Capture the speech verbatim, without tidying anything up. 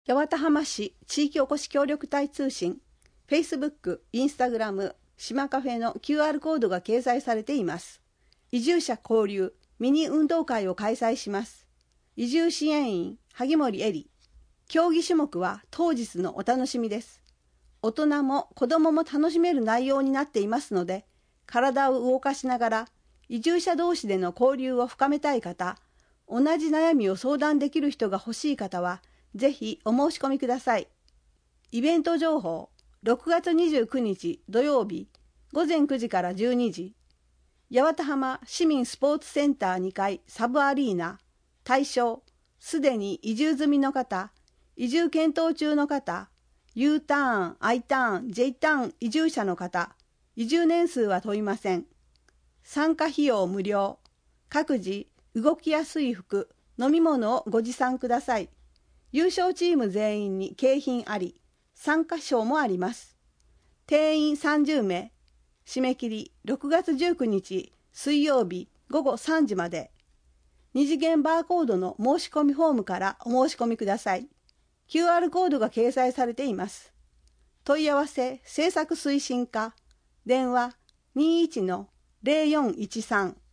八幡浜市地域おこし協力隊通信、Facebook、Instagram、島カフェの キューアール コードが掲載されています。移住者交流ミニ運動会を開催します。移住支援員、萩森恵里。競技種目は当日のお楽しみです。大人も子どもも楽しめる内容になっていますので、体を動かしながら移住者同士での交流を深めたい方、同じ悩みを相談できる人が欲しい方は、ぜひお申し込みください。イベント情報、ろくがつにじゅうくにち土曜日、ごぜんくじからじゅうにじ、八幡浜市民スポーツセンターにかいサブアリーナ、対象、すでに移住済みの方、移住検討中の方、U ターン、I ターン、J ターン移住者の方、移住年数は問いません。参加費用無料、各自動きやすい服、飲み物をご持参ください。優勝チーム全員に景品あり、参加賞もあります。定員さんじゅうめい、締め切りろくがつじゅうくにち水曜日ごごさんじまで。二次元バーコードの申し込みフォームからお申し込みください。キューアール コードが掲載されています。問い合わせ制作推進課、電話 にじゅういちのゼロよんいちさん